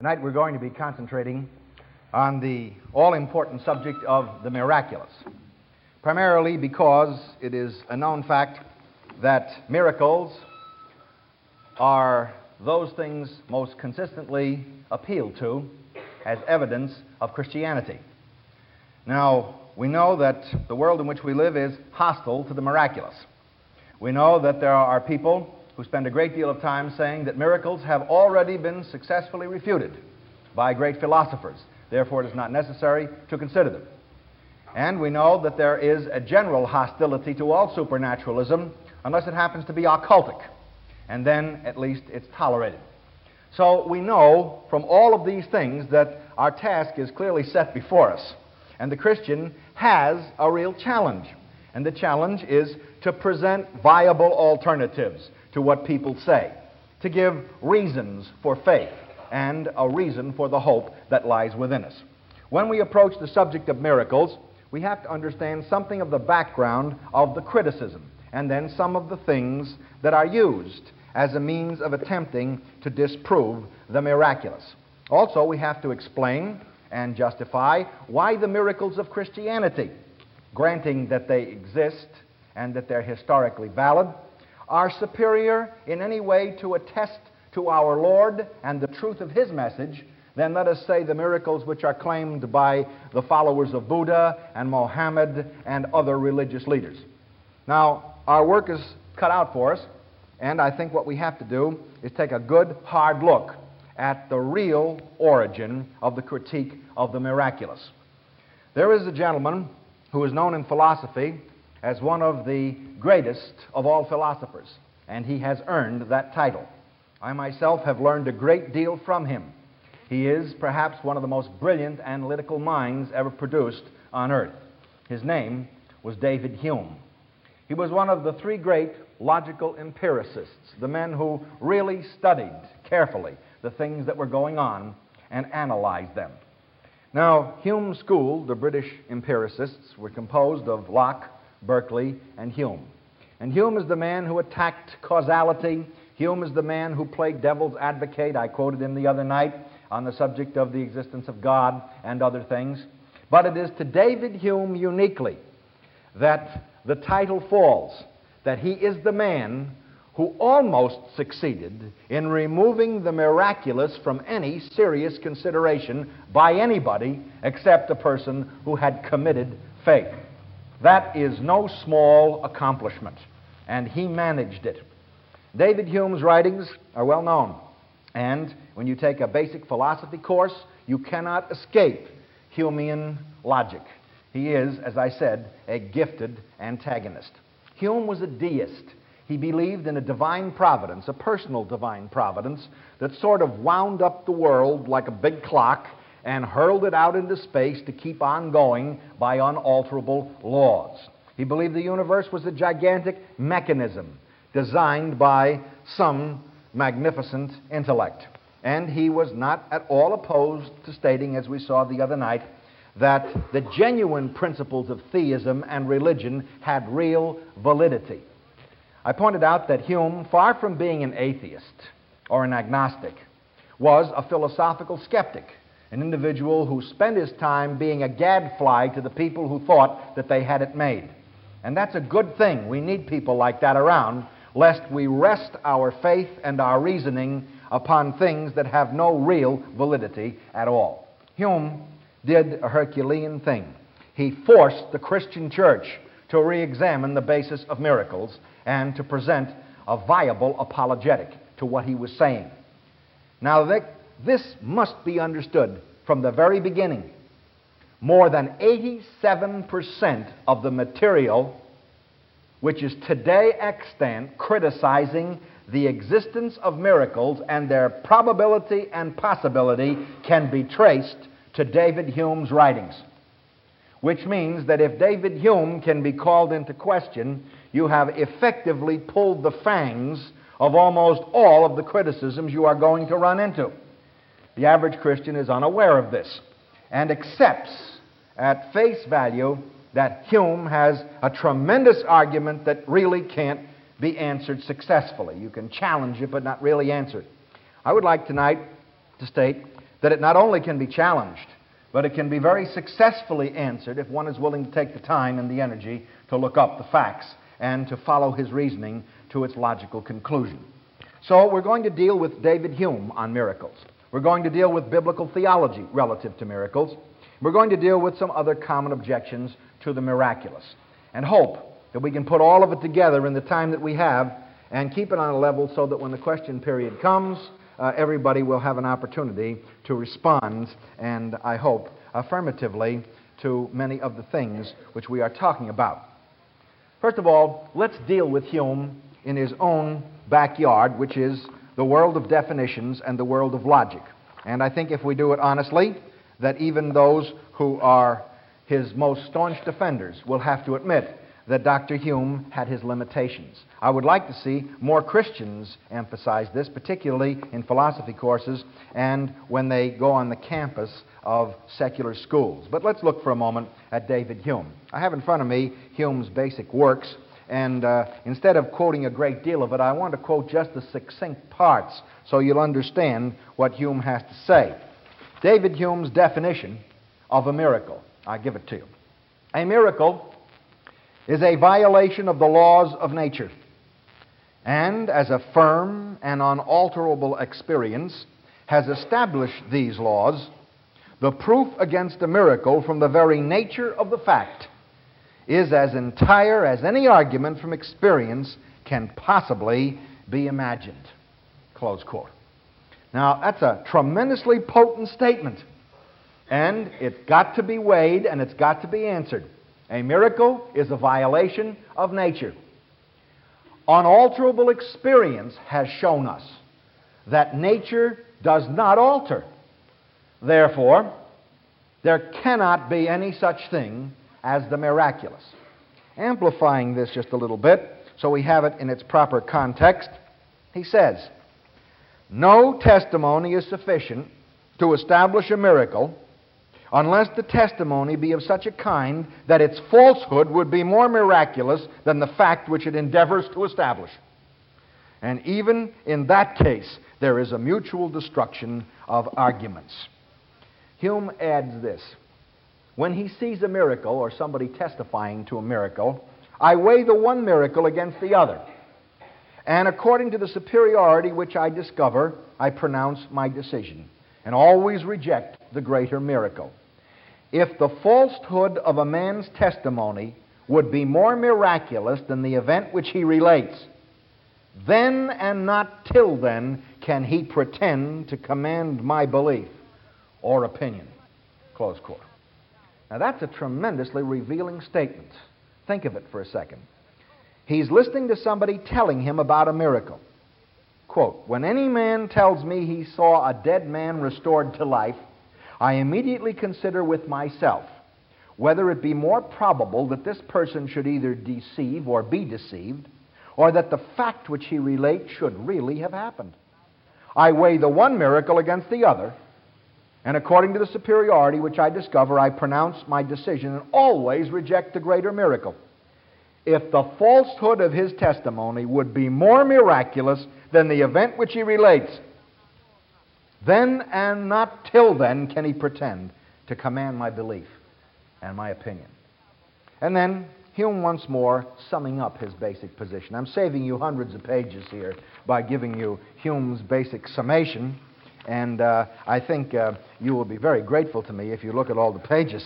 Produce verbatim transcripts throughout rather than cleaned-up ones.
Tonight we're going to be concentrating on the all-important subject of the miraculous, primarily because it is a known fact that miracles are those things most consistently appealed to as evidence of Christianity. Now, we know that the world in which we live is hostile to the miraculous. We know that there are people who spend a great deal of time saying that miracles have already been successfully refuted by great philosophers. Therefore, it is not necessary to consider them. And we know that there is a general hostility to all supernaturalism unless it happens to be occultic. And then, at least, it's tolerated. So we know from all of these things that our task is clearly set before us. And the Christian has a real challenge. And the challenge is to present viable alternatives to what people say, to give reasons for faith and a reason for the hope that lies within us. When we approach the subject of miracles, we have to understand something of the background of the criticism, and then some of the things that are used as a means of attempting to disprove the miraculous. Also, we have to explain and justify why the miracles of Christianity, granting that they exist and that they're historically valid, are superior in any way to attest to our Lord and the truth of His message than, let us say, the miracles which are claimed by the followers of Buddha and Mohammed and other religious leaders. Now, our work is cut out for us, and I think what we have to do is take a good, hard look at the real origin of the critique of the miraculous. There is a gentleman who is known in philosophy as one of the greatest of all philosophers, and he has earned that title. I myself have learned a great deal from him. He is perhaps one of the most brilliant analytical minds ever produced on earth. His name was David Hume. He was one of the three great logical empiricists, the men who really studied carefully the things that were going on and analyzed them. Now, Hume's school, the British empiricists, were composed of Locke, Berkeley, and Hume. And Hume is the man who attacked causality. Hume is the man who played devil's advocate. I quoted him the other night on the subject of the existence of God and other things. But it is to David Hume uniquely that the title falls, that he is the man who almost succeeded in removing the miraculous from any serious consideration by anybody except a person who had committed faith. That is no small accomplishment, and he managed it. David Hume's writings are well known, and when you take a basic philosophy course, you cannot escape Humean logic. He is, as I said, a gifted antagonist. Hume was a deist. He believed in a divine providence, a personal divine providence, that sort of wound up the world like a big clock and hurled it out into space to keep on going by unalterable laws. He believed the universe was a gigantic mechanism designed by some magnificent intellect. And he was not at all opposed to stating, as we saw the other night, that the genuine principles of theism and religion had real validity. I pointed out that Hume, far from being an atheist or an agnostic, was a philosophical skeptic, an individual who spent his time being a gadfly to the people who thought that they had it made. And that's a good thing. We need people like that around, lest we rest our faith and our reasoning upon things that have no real validity at all. Hume did a Herculean thing. He forced the Christian church to re-examine the basis of miracles and to present a viable apologetic to what he was saying. Now, this must be understood from the very beginning. More than eighty-seven percent of the material which is today extant criticizing the existence of miracles and their probability and possibility can be traced to David Hume's writings. Which means that if David Hume can be called into question, you have effectively pulled the fangs of almost all of the criticisms you are going to run into. The average Christian is unaware of this and accepts at face value that Hume has a tremendous argument that really can't be answered successfully. You can challenge it, but not really answer it. I would like tonight to state that it not only can be challenged, but it can be very successfully answered if one is willing to take the time and the energy to look up the facts and to follow his reasoning to its logical conclusion. So we're going to deal with David Hume on miracles. We're going to deal with biblical theology relative to miracles. We're going to deal with some other common objections to the miraculous, and hope that we can put all of it together in the time that we have and keep it on a level so that when the question period comes, uh, everybody will have an opportunity to respond, and I hope affirmatively, to many of the things which we are talking about. First of all, let's deal with Hume in his own backyard, which is the world of definitions and the world of logic. And I think if we do it honestly, that even those who are his most staunch defenders will have to admit that Doctor Hume had his limitations. I would like to see more Christians emphasize this, particularly in philosophy courses and when they go on the campus of secular schools. But let's look for a moment at David Hume. I have in front of me Hume's basic works, and uh, instead of quoting a great deal of it, I want to quote just the succinct parts so you'll understand what Hume has to say. David Hume's definition of a miracle. I give it to you. A miracle is a violation of the laws of nature, and as a firm and unalterable experience has established these laws, the proof against a miracle from the very nature of the fact is as entire as any argument from experience can possibly be imagined. Close quote. Now, that's a tremendously potent statement, and it's got to be weighed and it's got to be answered. A miracle is a violation of nature. Unalterable experience has shown us that nature does not alter. Therefore, there cannot be any such thing as the miraculous. Amplifying this just a little bit so we have it in its proper context, he says, no testimony is sufficient to establish a miracle unless the testimony be of such a kind that its falsehood would be more miraculous than the fact which it endeavors to establish. And even in that case, there is a mutual destruction of arguments. Hume adds this: when he sees a miracle or somebody testifying to a miracle, I weigh the one miracle against the other, and according to the superiority which I discover, I pronounce my decision, and always reject the greater miracle. If the falsehood of a man's testimony would be more miraculous than the event which he relates, then and not till then can he pretend to command my belief or opinion. Close quote. Now that's a tremendously revealing statement. Think of it for a second. He's listening to somebody telling him about a miracle. Quote, when any man tells me he saw a dead man restored to life, I immediately consider with myself whether it be more probable that this person should either deceive or be deceived, or that the fact which he relates should really have happened. I weigh the one miracle against the other, and according to the superiority which I discover, I pronounce my decision and always reject the greater miracle. If the falsehood of his testimony would be more miraculous than the event which he relates, then and not till then can he pretend to command my belief and my opinion. And then Hume once more summing up his basic position. I'm saving you hundreds of pages here by giving you Hume's basic summation, and uh, I think uh, you will be very grateful to me if you look at all the pages.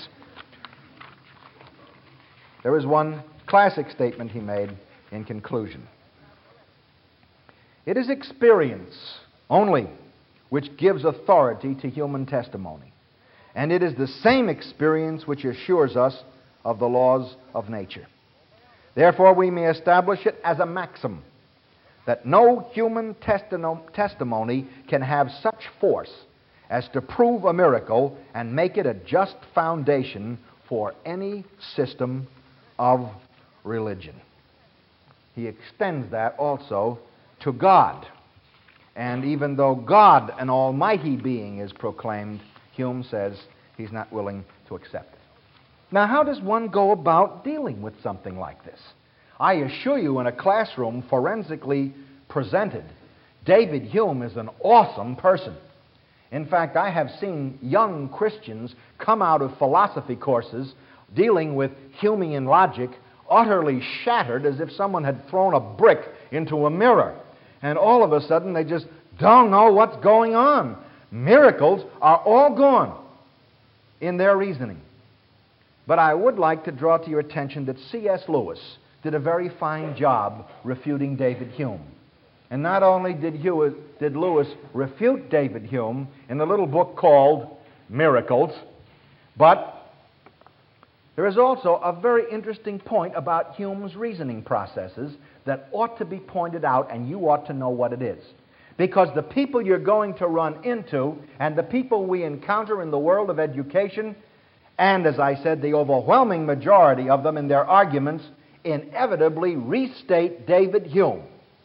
There is one classic statement he made in conclusion. It is experience only which gives authority to human testimony, and it is the same experience which assures us of the laws of nature. Therefore, we may establish it as a maxim that no human testino- testimony can have such force as to prove a miracle and make it a just foundation for any system of religion. He extends that also to God. And even though God, an almighty being, is proclaimed, Hume says he's not willing to accept it. Now, how does one go about dealing with something like this? I assure you, in a classroom forensically presented, David Hume is an awesome person. In fact, I have seen young Christians come out of philosophy courses dealing with Humean logic utterly shattered, as if someone had thrown a brick into a mirror. And all of a sudden they just don't know what's going on. Miracles are all gone in their reasoning. But I would like to draw to your attention that C S Lewis did a very fine job refuting David Hume. And not only did, Hew- did Lewis refute David Hume in the little book called Miracles, but there is also a very interesting point about Hume's reasoning processes that ought to be pointed out, and you ought to know what it is. Because the people you're going to run into, and the people we encounter in the world of education, and as I said, the overwhelming majority of them in their arguments, inevitably restate David Hume.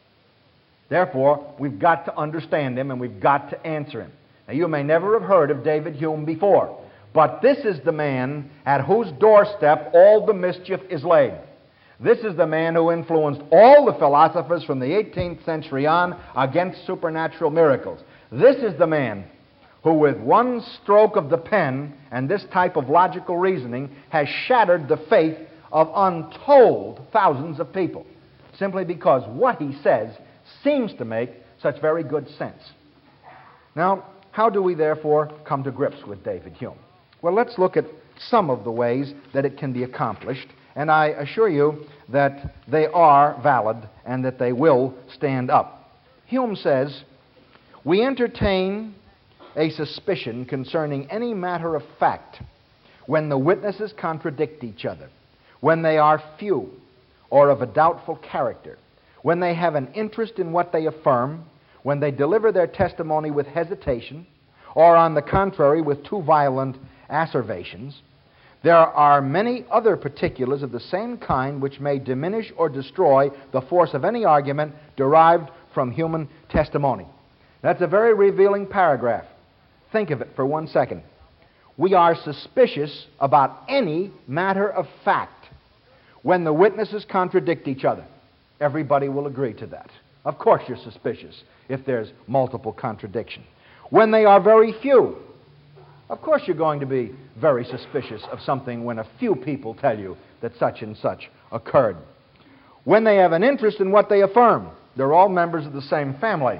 Therefore, we've got to understand him and we've got to answer him. Now, you may never have heard of David Hume before, but this is the man at whose doorstep all the mischief is laid. This is the man who influenced all the philosophers from the eighteenth century on against supernatural miracles. This is the man who, with one stroke of the pen and this type of logical reasoning, has shattered the faith of untold thousands of people, simply because what he says seems to make such very good sense. Now, how do we therefore come to grips with David Hume? Well, let's look at some of the ways that it can be accomplished, and I assure you that they are valid and that they will stand up. Hume says, "We entertain a suspicion concerning any matter of fact when the witnesses contradict each other, when they are few or of a doubtful character, when they have an interest in what they affirm, when they deliver their testimony with hesitation, or on the contrary with too violent asseverations. There are many other particulars of the same kind which may diminish or destroy the force of any argument derived from human testimony." That's a very revealing paragraph. Think of it for one second. We are suspicious about any matter of fact when the witnesses contradict each other. Everybody will agree to that. Of course you're suspicious if there's multiple contradiction. When they are very few, of course you're going to be very suspicious of something when a few people tell you that such and such occurred. When they have an interest in what they affirm, they're all members of the same family,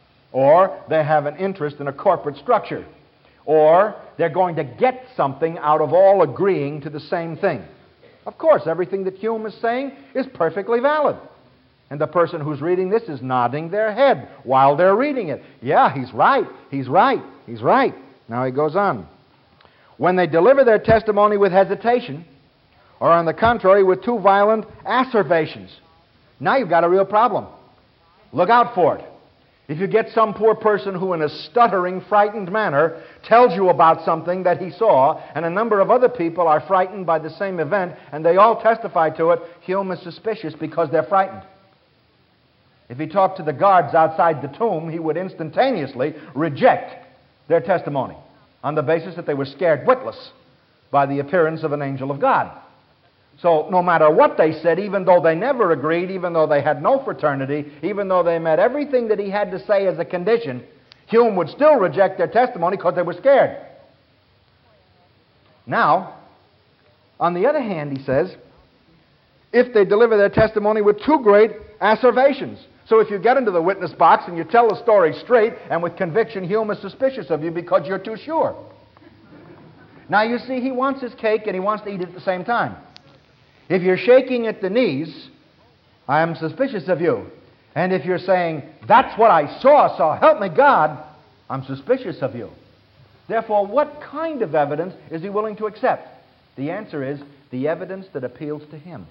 or they have an interest in a corporate structure, or they're going to get something out of all agreeing to the same thing. Of course, everything that Hume is saying is perfectly valid. And the person who's reading this is nodding their head while they're reading it. Yeah, he's right, he's right, he's right. Now he goes on. When they deliver their testimony with hesitation, or on the contrary with too violent asseverations. Now you've got a real problem. Look out for it. If you get some poor person who in a stuttering, frightened manner tells you about something that he saw, and a number of other people are frightened by the same event, and they all testify to it, Hume is suspicious because they're frightened. If he talked to the guards outside the tomb, he would instantaneously reject their testimony on the basis that they were scared witless by the appearance of an angel of God. So no matter what they said, even though they never agreed, even though they had no fraternity, even though they met everything that he had to say as a condition, Hume would still reject their testimony because they were scared. Now, on the other hand, he says, if they deliver their testimony with too great asseverations. So if you get into the witness box and you tell the story straight and with conviction, Hume is suspicious of you because you're too sure. Now you see, he wants his cake and he wants to eat it at the same time. If you're shaking at the knees, I am suspicious of you. And if you're saying, that's what I saw, so help me God, I'm suspicious of you. Therefore, what kind of evidence is he willing to accept? The answer is the evidence that appeals to him.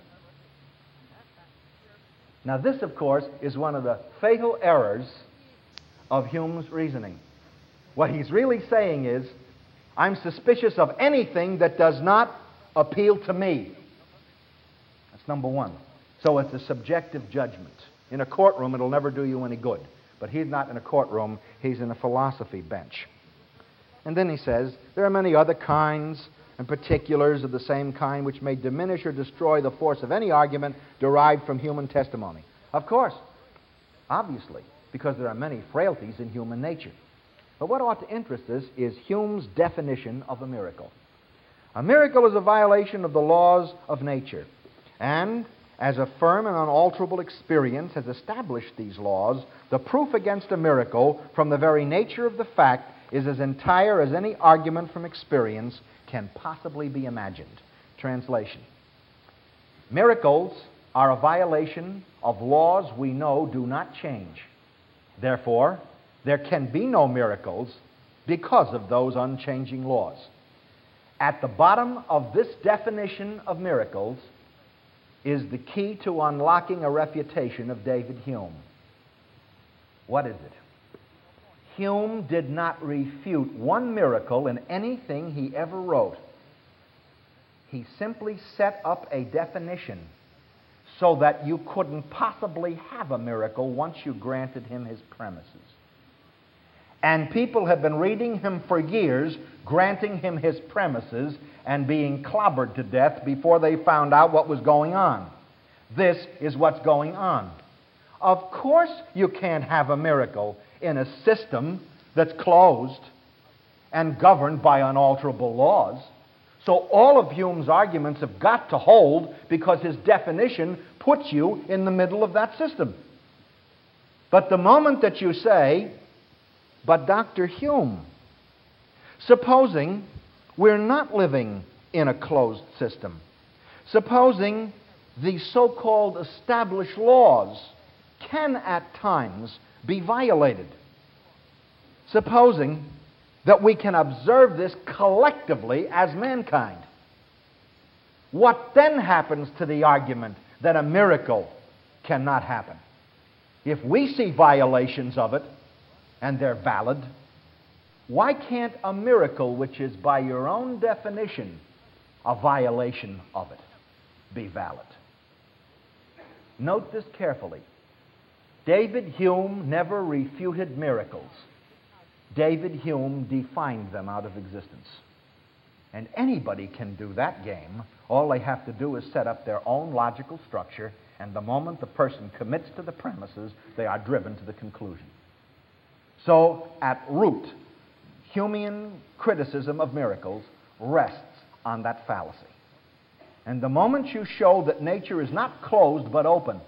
Now this, of course, is one of the fatal errors of Hume's reasoning. What he's really saying is, I'm suspicious of anything that does not appeal to me. That's number one. So it's a subjective judgment. In a courtroom, it'll never do you any good. But he's not in a courtroom, he's in a philosophy bench. And then he says, there are many other kinds and particulars of the same kind which may diminish or destroy the force of any argument derived from human testimony. Of course, obviously, because there are many frailties in human nature. But what ought to interest us is Hume's definition of a miracle. A miracle is a violation of the laws of nature, and as a firm and unalterable experience has established these laws, the proof against a miracle from the very nature of the fact is as entire as any argument from experience can possibly be imagined. Translation. Miracles are a violation of laws we know do not change. Therefore, there can be no miracles because of those unchanging laws. At the bottom of this definition of miracles is the key to unlocking a refutation of David Hume. What is it? Hume did not refute one miracle in anything he ever wrote. He simply set up a definition so that you couldn't possibly have a miracle once you granted him his premises. And people have been reading him for years, granting him his premises, and being clobbered to death before they found out what was going on. This is what's going on. Of course you can't have a miracle in a system that's closed and governed by unalterable laws. So all of Hume's arguments have got to hold because his definition puts you in the middle of that system. But the moment that you say, but Doctor Hume, supposing we're not living in a closed system, supposing the so-called established laws can at times be violated, supposing that we can observe this collectively as mankind, what then happens to the argument that a miracle cannot happen? If we see violations of it, and they're valid, why can't a miracle, which is by your own definition a violation of it, be valid? Note this carefully. David Hume never refuted miracles. David Hume defined them out of existence. And anybody can do that game. All they have to do is set up their own logical structure, and the moment the person commits to the premises, they are driven to the conclusion. So, at root, Humean criticism of miracles rests on that fallacy. And the moment you show that nature is not closed but open,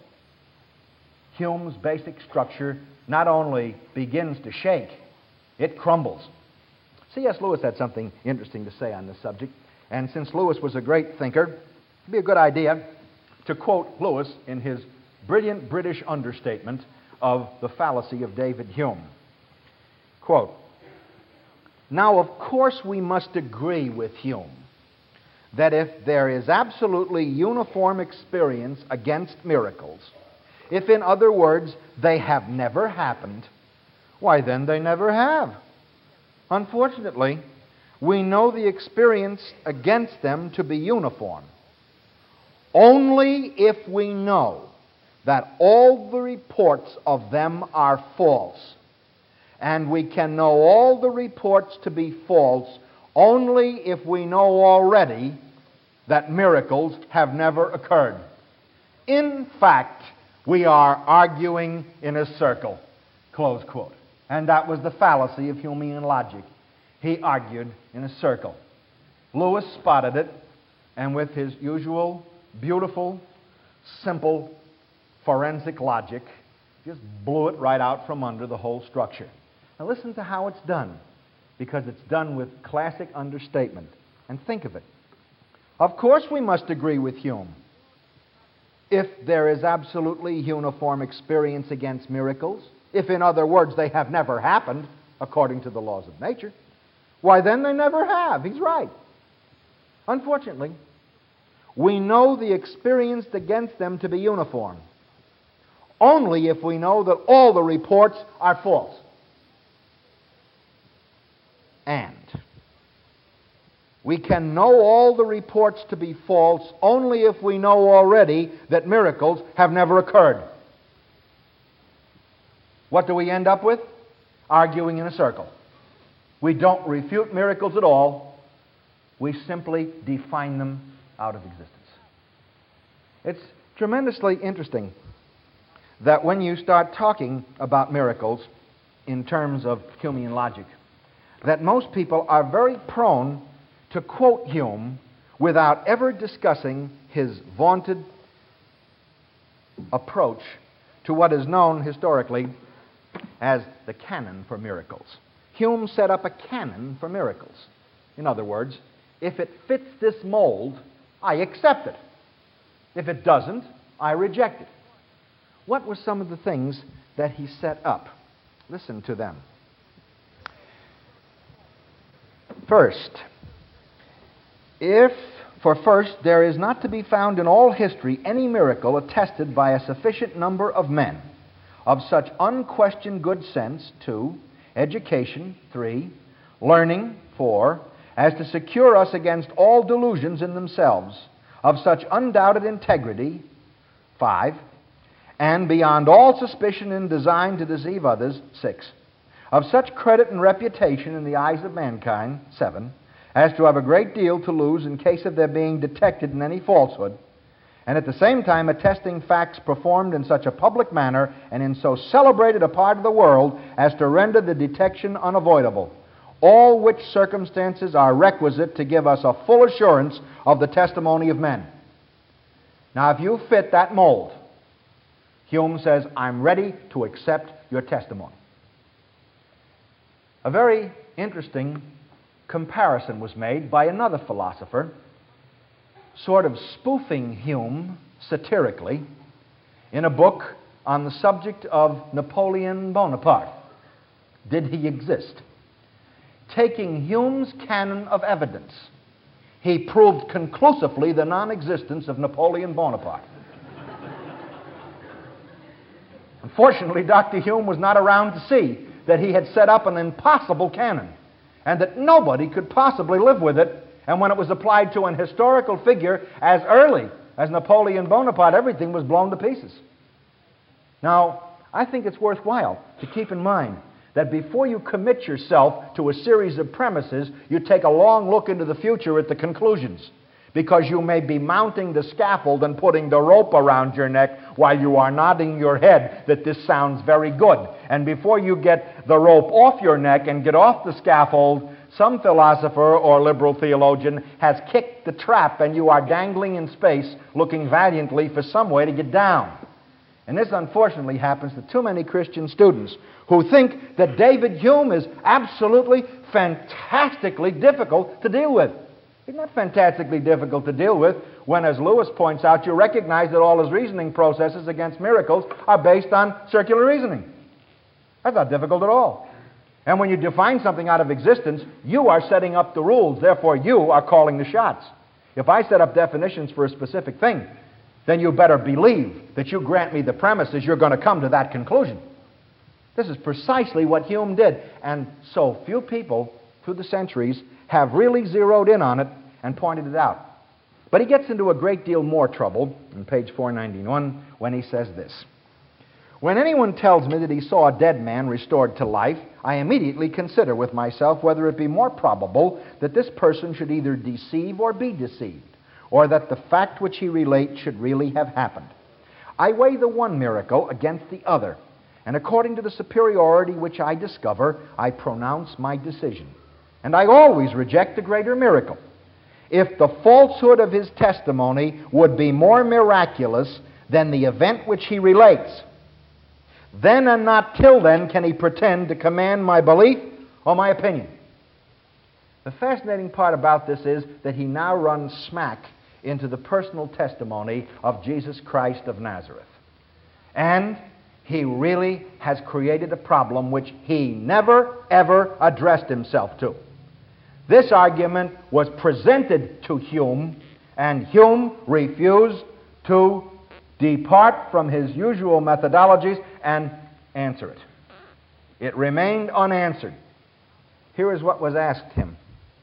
Hume's basic structure not only begins to shake, it crumbles. C S Lewis had something interesting to say on this subject, and since Lewis was a great thinker, it'd be a good idea to quote Lewis in his brilliant British understatement of the fallacy of David Hume. Quote, "Now, of course, we must agree with Hume that if there is absolutely uniform experience against miracles, if, in other words, they have never happened, why then they never have. Unfortunately, we know the experience against them to be uniform only if we know that all the reports of them are false. And we can know all the reports to be false only if we know already that miracles have never occurred. In fact, we are arguing in a circle." Close quote. And that was the fallacy of Humean logic. He argued in a circle. Lewis spotted it, and with his usual beautiful, simple, forensic logic, just blew it right out from under the whole structure. Now listen to how it's done, because it's done with classic understatement. And think of it. Of course we must agree with Hume. If there is absolutely uniform experience against miracles, if in other words they have never happened according to the laws of nature, why then they never have. He's right. Unfortunately, we know the experience against them to be uniform only if we know that all the reports are false. And we can know all the reports to be false only if we know already that miracles have never occurred. What do we end up with? Arguing in a circle. We don't refute miracles at all. We simply define them out of existence. It's tremendously interesting that when you start talking about miracles in terms of Humean logic, that most people are very prone to quote Hume without ever discussing his vaunted approach to what is known historically as the canon for miracles. Hume set up a canon for miracles. In other words, if it fits this mold, I accept it. If it doesn't, I reject it. What were some of the things that he set up? Listen to them. First, if, for first, there is not to be found in all history any miracle attested by a sufficient number of men of such unquestioned good sense, two, education, three, learning, four, as to secure us against all delusions in themselves, of such undoubted integrity, five, and beyond all suspicion and design to deceive others, six, of such credit and reputation in the eyes of mankind, seven, as to have a great deal to lose in case of their being detected in any falsehood, and at the same time attesting facts performed in such a public manner and in so celebrated a part of the world as to render the detection unavoidable, all which circumstances are requisite to give us a full assurance of the testimony of men. Now, if you fit that mold, Hume says, I'm ready to accept your testimony. A very interesting comparison was made by another philosopher, sort of spoofing Hume satirically in a book on the subject of Napoleon Bonaparte. Did he exist? Taking Hume's canon of evidence, he proved conclusively the non-existence of Napoleon Bonaparte. Unfortunately, Doctor Hume was not around to see that he had set up an impossible canon and that nobody could possibly live with it. And when it was applied to an historical figure as early as Napoleon Bonaparte, everything was blown to pieces. Now, I think it's worthwhile to keep in mind that before you commit yourself to a series of premises, you take a long look into the future at the conclusions, because you may be mounting the scaffold and putting the rope around your neck while you are nodding your head that this sounds very good. And before you get the rope off your neck and get off the scaffold, some philosopher or liberal theologian has kicked the trap and you are dangling in space looking valiantly for some way to get down. And this unfortunately happens to too many Christian students who think that David Hume is absolutely fantastically difficult to deal with. He's not fantastically difficult to deal with when, as Lewis points out, you recognize that all his reasoning processes against miracles are based on circular reasoning. That's not difficult at all. And when you define something out of existence, you are setting up the rules. Therefore, you are calling the shots. If I set up definitions for a specific thing, then you better believe that you grant me the premises, you're going to come to that conclusion. This is precisely what Hume did. And so few people through the centuries have really zeroed in on it and pointed it out. But he gets into a great deal more trouble on page four ninety-one when he says this. When anyone tells me that he saw a dead man restored to life, I immediately consider with myself whether it be more probable that this person should either deceive or be deceived, or that the fact which he relates should really have happened. I weigh the one miracle against the other, and according to the superiority which I discover, I pronounce my decision. And I always reject the greater miracle. If the falsehood of his testimony would be more miraculous than the event which he relates, then and not till then can he pretend to command my belief or my opinion. The fascinating part about this is that he now runs smack into the personal testimony of Jesus Christ of Nazareth. And he really has created a problem which he never, ever addressed himself to. This argument was presented to Hume, and Hume refused to depart from his usual methodologies and answer it. It remained unanswered. Here is what was asked him.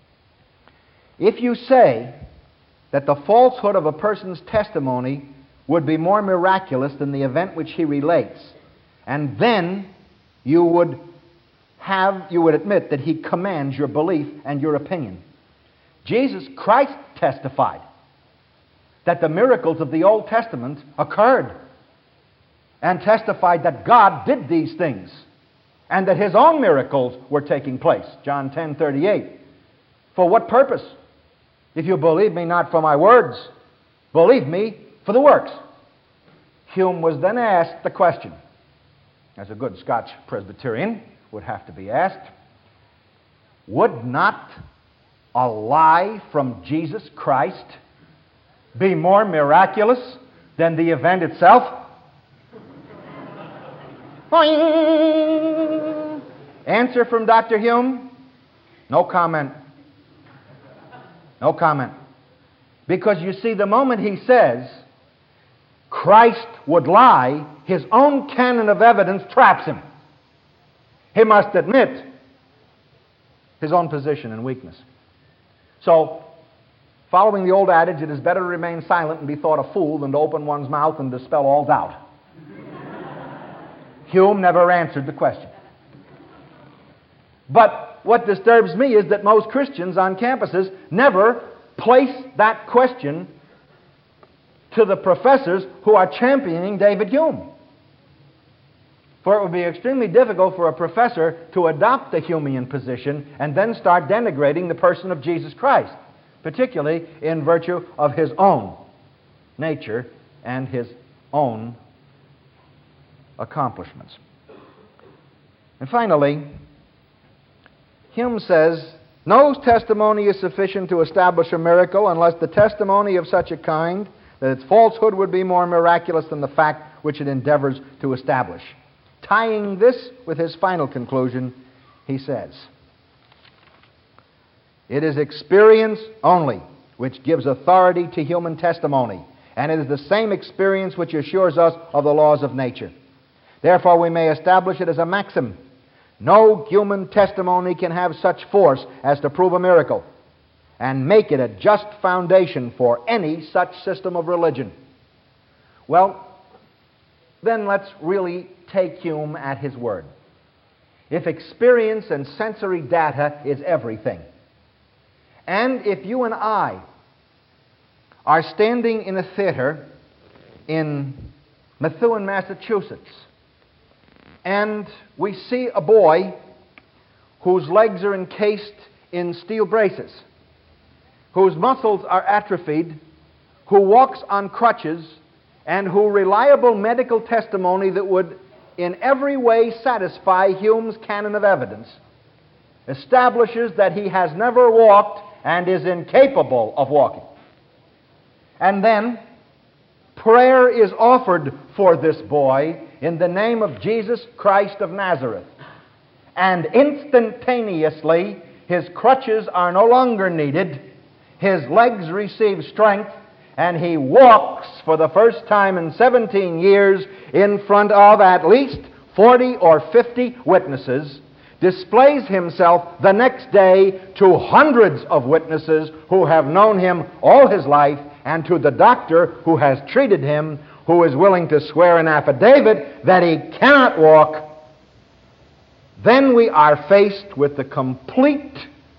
If you say that the falsehood of a person's testimony would be more miraculous than the event which he relates, and then you would have, you would admit that he commands your belief and your opinion. Jesus Christ testified that the miracles of the Old Testament occurred and testified that God did these things. and that his own miracles were taking place. John ten thirty-eight. For what purpose? If you believe me not for my words, believe me for the works. Hume was then asked the question, as a good Scotch Presbyterian would have to be asked, would not a lie from Jesus Christ be more miraculous than the event itself? Boing! Answer from Doctor Hume? No comment. No comment. Because you see, the moment he says Christ would lie, his own canon of evidence traps him. He must admit his own position and weakness. So, following the old adage, it is better to remain silent and be thought a fool than to open one's mouth and dispel all doubt. Hume never answered the question. But what disturbs me is that most Christians on campuses never place that question to the professors who are championing David Hume. For it would be extremely difficult for a professor to adopt the Humean position and then start denigrating the person of Jesus Christ, particularly in virtue of his own nature and his own accomplishments. And finally, Hume says, no testimony is sufficient to establish a miracle unless the testimony of such a kind that its falsehood would be more miraculous than the fact which it endeavors to establish. Tying this with his final conclusion, he says, it is experience only which gives authority to human testimony, and it is the same experience which assures us of the laws of nature. Therefore, we may establish it as a maxim. No human testimony can have such force as to prove a miracle and make it a just foundation for any such system of religion. Well, then let's really take Hume at his word. If experience and sensory data is everything, and if you and I are standing in a theater in Methuen, Massachusetts, and we see a boy whose legs are encased in steel braces, whose muscles are atrophied, who walks on crutches, and who reliable medical testimony that would in every way satisfy Hume's canon of evidence establishes that he has never walked and is incapable of walking. And then prayer is offered for this boy in the name of Jesus Christ of Nazareth. And instantaneously, his crutches are no longer needed, his legs receive strength, and he walks for the first time in seventeen years in front of at least forty or fifty witnesses, displays himself the next day to hundreds of witnesses who have known him all his life, and to the doctor who has treated him, who is willing to swear an affidavit that he cannot walk. Then we are faced with the complete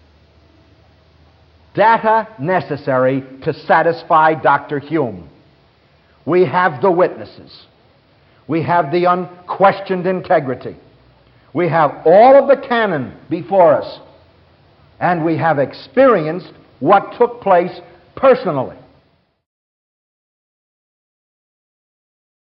data necessary to satisfy Doctor Hume. We have the witnesses. We have the unquestioned integrity. We have all of the canon before us. And we have experienced what took place personally.